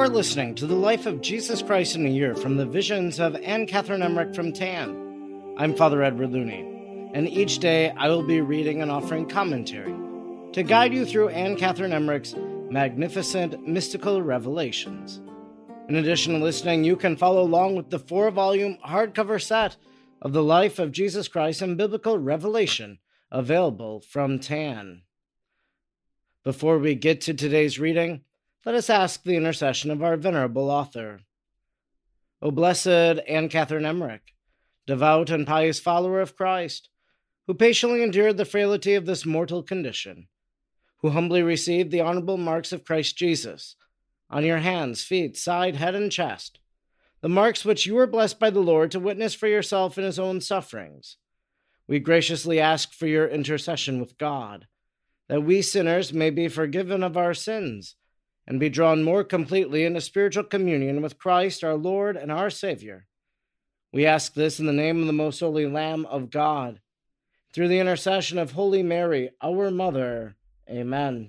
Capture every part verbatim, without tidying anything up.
are listening to the Life of Jesus Christ in a Year from the Visions of Anne Catherine Emmerich from Tan. I'm Father Edward Looney, and each day I will be reading and offering commentary to guide you through Anne Catherine Emmerich's magnificent mystical revelations. In addition to listening, you can follow along with the four-volume hardcover set of the Life of Jesus Christ and Biblical Revelation available from Tan. Before we get to today's reading, let us ask the intercession of our venerable author. O blessed Anne Catherine Emmerich, devout and pious follower of Christ, who patiently endured the frailty of this mortal condition, who humbly received the honorable marks of Christ Jesus on your hands, feet, side, head, and chest, the marks which you were blessed by the Lord to witness for yourself in his own sufferings. We graciously ask for your intercession with God, that we sinners may be forgiven of our sins and be drawn more completely into spiritual communion with Christ, our Lord and our Savior. We ask this in the name of the most holy Lamb of God, through the intercession of Holy Mary, our Mother. Amen.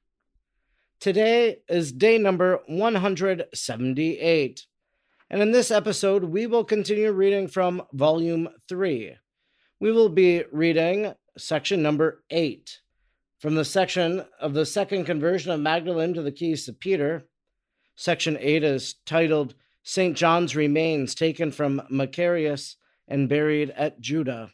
Today is day number one hundred seventy-eight, and in this episode we will continue reading from Volume three. We will be reading section number eight, from the section of the second conversion of Magdalene to the keys to Peter. Section eight is titled Saint John's Remains Taken from Macarius and Buried at Judah.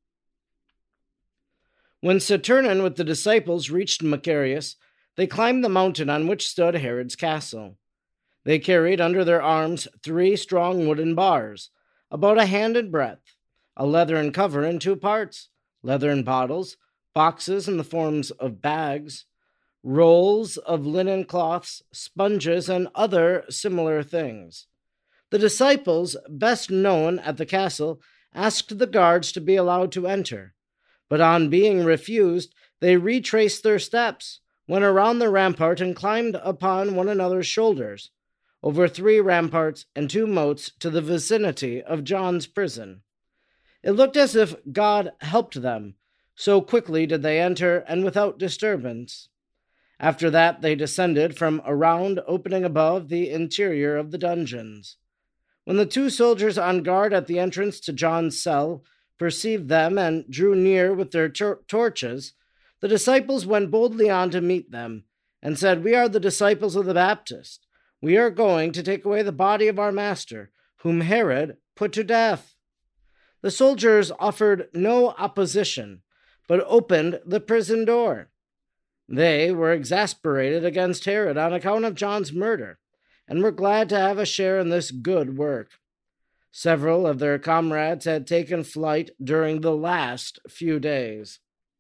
When Saturnin with the disciples reached Macarius, they climbed the mountain on which stood Herod's castle. They carried under their arms three strong wooden bars, about a hand in breadth, a leathern cover in two parts, leathern bottles, boxes in the forms of bags, rolls of linen cloths, sponges, and other similar things. The disciples, best known at the castle, asked the guards to be allowed to enter, but on being refused, they retraced their steps, went around the rampart, and climbed upon one another's shoulders, over three ramparts and two moats to the vicinity of John's prison. It looked as if God helped them, so quickly did they enter, and without disturbance. After that they descended from a round opening above the interior of the dungeons. When the two soldiers on guard at the entrance to John's cell perceived them and drew near with their tor- torches, the disciples went boldly on to meet them, and said, "We are the disciples of the Baptist. We are going to take away the body of our master, whom Herod put to death." The soldiers offered no opposition, but opened the prison door. They were exasperated against Herod on account of John's murder, and were glad to have a share in this good work. Several of their comrades had taken flight during the last few days.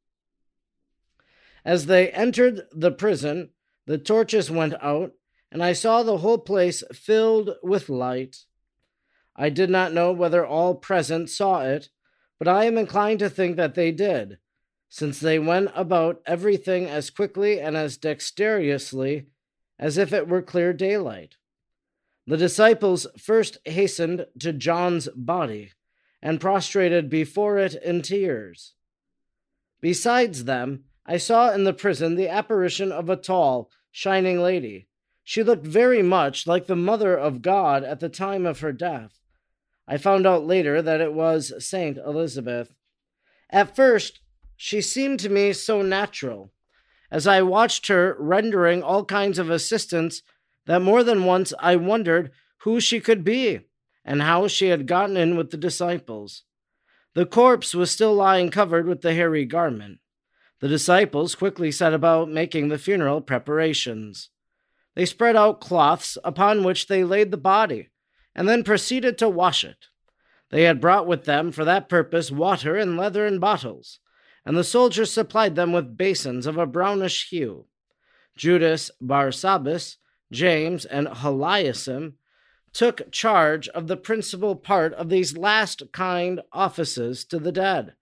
As they entered the prison, the torches went out, and I saw the whole place filled with light. I did not know whether all present saw it, but I am inclined to think that they did, since they went about everything as quickly and as dexterously as if it were clear daylight. The disciples first hastened to John's body, and prostrated before it in tears. Besides them, I saw in the prison the apparition of a tall, shining lady. She looked very much like the Mother of God at the time of her death. I found out later that it was Saint Elizabeth. At first, she seemed to me so natural, as I watched her rendering all kinds of assistance, that more than once I wondered who she could be, and how she had gotten in with the disciples. The corpse was still lying covered with the hairy garment. The disciples quickly set about making the funeral preparations. They spread out cloths upon which they laid the body, and then proceeded to wash it. They had brought with them for that purpose water in leathern bottles, and the soldiers supplied them with basins of a brownish hue. Judas Barsabbas, James, and Heliasim took charge of the principal part of these last kind offices to the dead,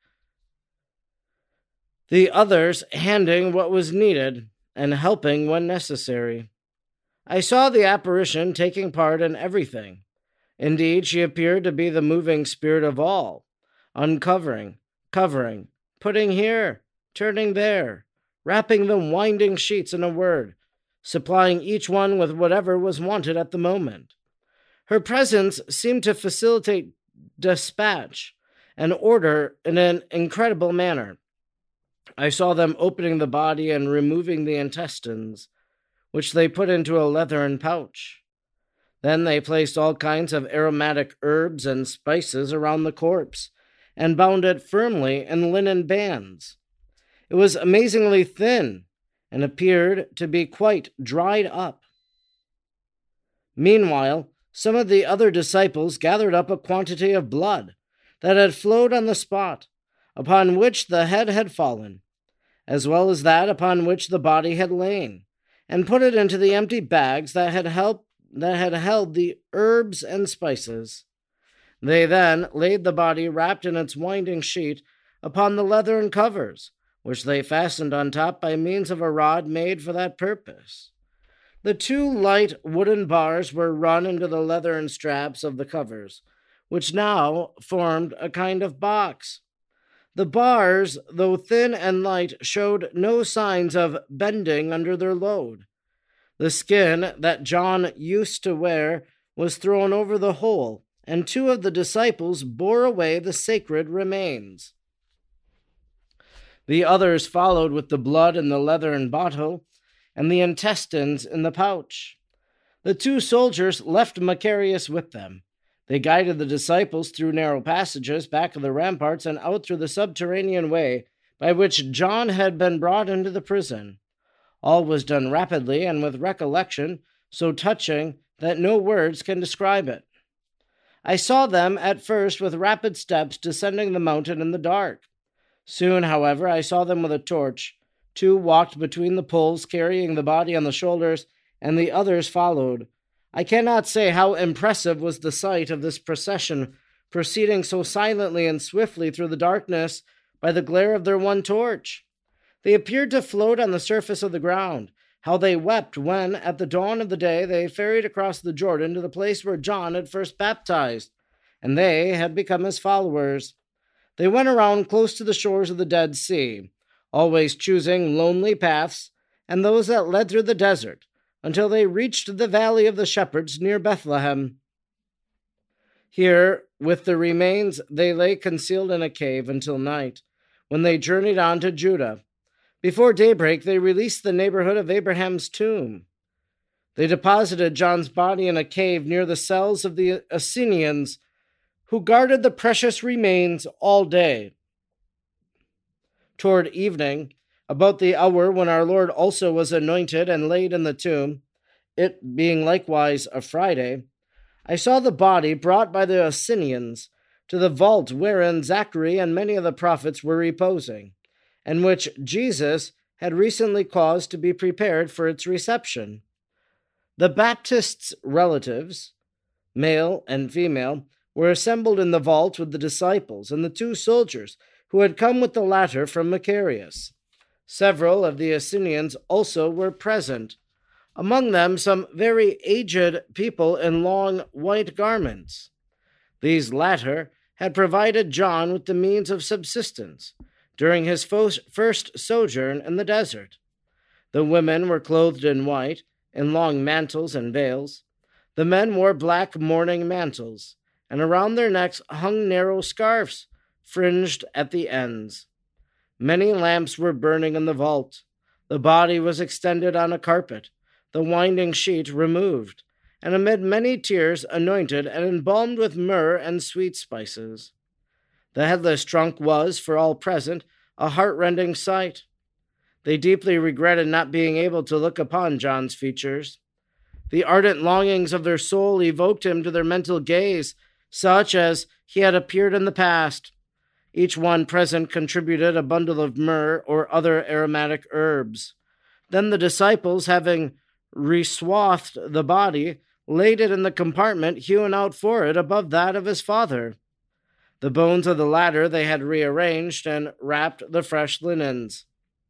the others handing what was needed and helping when necessary. I saw the apparition taking part in everything. Indeed, she appeared to be the moving spirit of all, uncovering, covering, putting here, turning there, wrapping the winding sheets in a word, supplying each one with whatever was wanted at the moment. Her presence seemed to facilitate dispatch and order in an incredible manner. I saw them opening the body and removing the intestines, which they put into a leathern pouch. Then they placed all kinds of aromatic herbs and spices around the corpse and bound it firmly in linen bands. It was amazingly thin and appeared to be quite dried up. Meanwhile, some of the other disciples gathered up a quantity of blood that had flowed on the spot upon which the head had fallen, as well as that upon which the body had lain, and put it into the empty bags that had helped that had held the herbs and spices. They then laid the body wrapped in its winding sheet upon the leathern covers, which they fastened on top by means of a rod made for that purpose. The two light wooden bars were run into the leathern straps of the covers, which now formed a kind of box. The bars, though thin and light, showed no signs of bending under their load. The skin that John used to wear was thrown over the whole, and two of the disciples bore away the sacred remains. The others followed with the blood in the leathern bottle and the intestines in the pouch. The two soldiers left Macarius with them. They guided the disciples through narrow passages back of the ramparts and out through the subterranean way by which John had been brought into the prison. All was done rapidly and with recollection so touching that no words can describe it. I saw them at first with rapid steps descending the mountain in the dark. Soon, however, I saw them with a torch. Two walked between the poles, carrying the body on the shoulders, and the others followed. I cannot say how impressive was the sight of this procession, proceeding so silently and swiftly through the darkness by the glare of their one torch. They appeared to float on the surface of the ground. How they wept when, at the dawn of the day, they ferried across the Jordan to the place where John had first baptized, and they had become his followers. They went around close to the shores of the Dead Sea, always choosing lonely paths and those that led through the desert, until they reached the valley of the shepherds near Bethlehem. Here, with the remains, they lay concealed in a cave until night, when they journeyed on to Judah. Before daybreak, they released the neighborhood of Abraham's tomb. They deposited John's body in a cave near the cells of the Essenes, who guarded the precious remains all day. Toward evening, about the hour when our Lord also was anointed and laid in the tomb, it being likewise a Friday, I saw the body brought by the Essenes to the vault wherein Zachary and many of the prophets were reposing, and which Jesus had recently caused to be prepared for its reception. The Baptist's relatives, male and female, were assembled in the vault with the disciples and the two soldiers who had come with the latter from Macarius. Several of the Essenes also were present, among them some very aged people in long white garments. These latter had provided John with the means of subsistence during his first sojourn in the desert. The women were clothed in white, in long mantles and veils. The men wore black mourning mantles, and around their necks hung narrow scarfs, fringed at the ends. Many lamps were burning in the vault. The body was extended on a carpet, the winding sheet removed, and amid many tears anointed and embalmed with myrrh and sweet spices. The headless trunk was, for all present, a heart-rending sight. They deeply regretted not being able to look upon John's features. The ardent longings of their soul evoked him to their mental gaze, such as he had appeared in the past. Each one present contributed a bundle of myrrh or other aromatic herbs. Then the disciples, having reswathed the body, laid it in the compartment hewn out for it above that of his father. The bones of the latter they had rearranged and wrapped the fresh linens.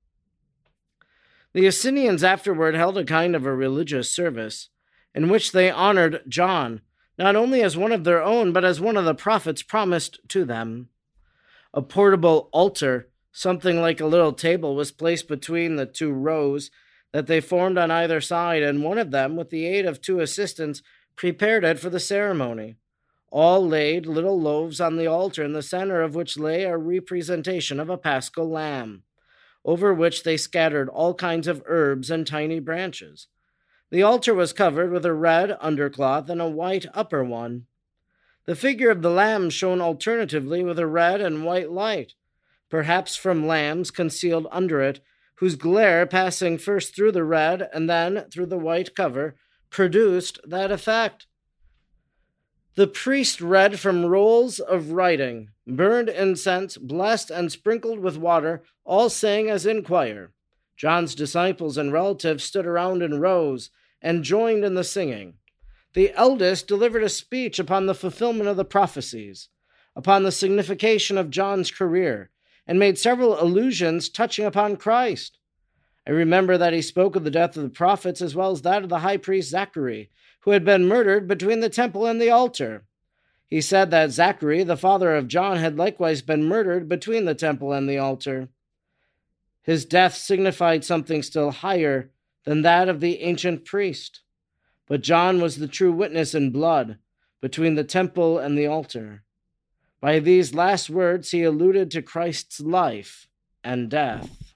The Essenes afterward held a kind of a religious service, in which they honored John, not only as one of their own, but as one of the prophets promised to them. A portable altar, something like a little table, was placed between the two rows that they formed on either side, and one of them, with the aid of two assistants, prepared it for the ceremony. All laid little loaves on the altar, in the center of which lay a representation of a paschal lamb, over which they scattered all kinds of herbs and tiny branches. The altar was covered with a red undercloth and a white upper one. The figure of the lamb shone alternatively with a red and white light, perhaps from lamps concealed under it, whose glare, passing first through the red and then through the white cover, produced that effect. The priest read from rolls of writing, burned incense, blessed and sprinkled with water, all saying as in choir. John's disciples and relatives stood around in rows and joined in the singing. The eldest delivered a speech upon the fulfillment of the prophecies, upon the signification of John's career, and made several allusions touching upon Christ. I remember that he spoke of the death of the prophets as well as that of the high priest Zachary, who had been murdered between the temple and the altar. He said that Zachary, the father of John, had likewise been murdered between the temple and the altar. His death signified something still higher than that of the ancient priest. But John was the true witness in blood between the temple and the altar. By these last words, he alluded to Christ's life and death.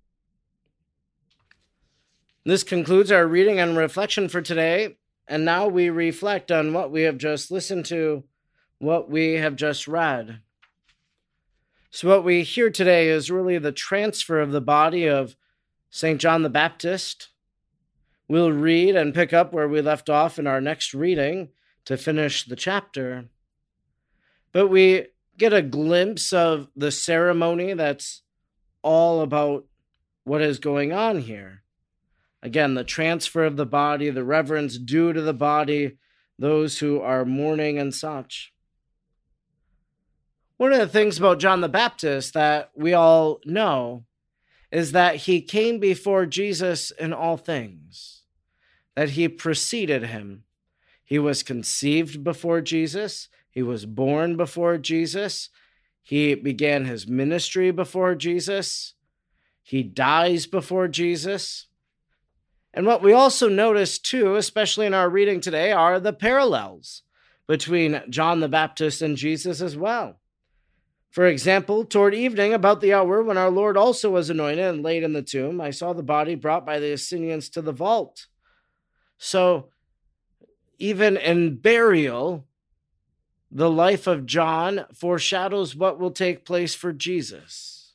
This concludes our reading and reflection for today, and now we reflect on what we have just listened to, what we have just read. So what we hear today is really the transfer of the body of Saint John the Baptist. We'll read and pick up where we left off in our next reading to finish the chapter. But we get a glimpse of the ceremony that's all about what is going on here. Again, the transfer of the body, the reverence due to the body, those who are mourning and such. One of the things about John the Baptist that we all know is that he came before Jesus in all things, that he preceded him. He was conceived before Jesus. He was born before Jesus. He began his ministry before Jesus. He dies before Jesus. And what we also notice too, especially in our reading today, are the parallels between John the Baptist and Jesus as well. For example, toward evening, about the hour when our Lord also was anointed and laid in the tomb, I saw the body brought by the Athenians to the vault. So, even in burial, the life of John foreshadows what will take place for Jesus.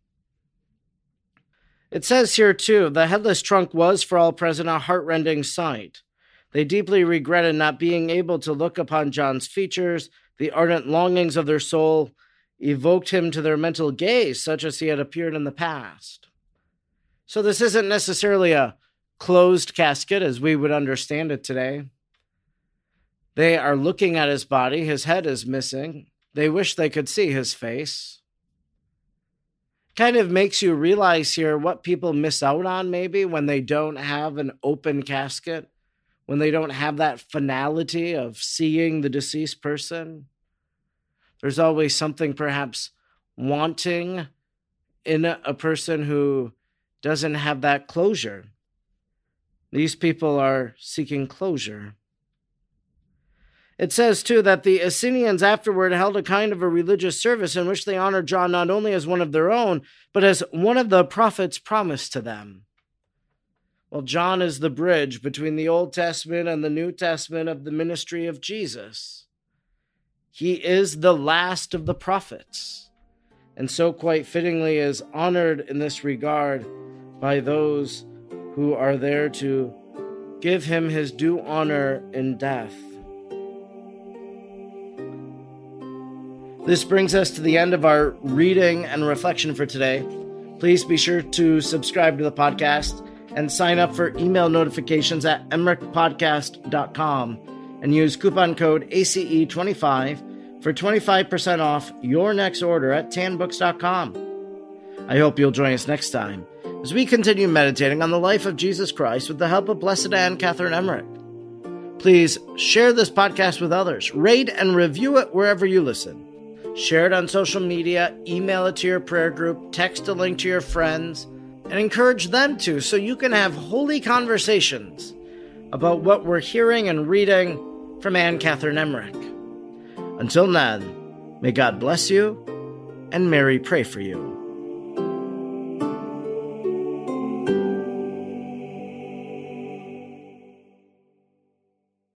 It says here, too, the headless trunk was, for all present, a heart-rending sight. They deeply regretted not being able to look upon John's features. The ardent longings of their soul evoked him to their mental gaze, such as he had appeared in the past. So this isn't necessarily a closed casket as we would understand it today. They are looking at his body. His head is missing. They wish they could see his face. Kind of makes you realize here what people miss out on maybe when they don't have an open casket, when they don't have that finality of seeing the deceased person. There's always something perhaps wanting in a person who doesn't have that closure. These people are seeking closure. It says, too, that the Athenians afterward held a kind of a religious service in which they honored John not only as one of their own, but as one of the prophets promised to them. Well, John is the bridge between the Old Testament and the New Testament of the ministry of Jesus. He is the last of the prophets, and so quite fittingly is honored in this regard by those who are there to give him his due honor in death. This brings us to the end of our reading and reflection for today. Please be sure to subscribe to the podcast and sign up for email notifications at emmerich podcast dot com and use coupon code A C E twenty-five for twenty-five percent off your next order at tan books dot com. I hope you'll join us next time as we continue meditating on the life of Jesus Christ with the help of Blessed Anne Catherine Emmerich. Please share this podcast with others. Rate and review it wherever you listen. Share it on social media, email it to your prayer group, text a link to your friends. and encourage them to, so you can have holy conversations about what we're hearing and reading from Anne Catherine Emmerich. Until then, may God bless you, and Mary pray for you.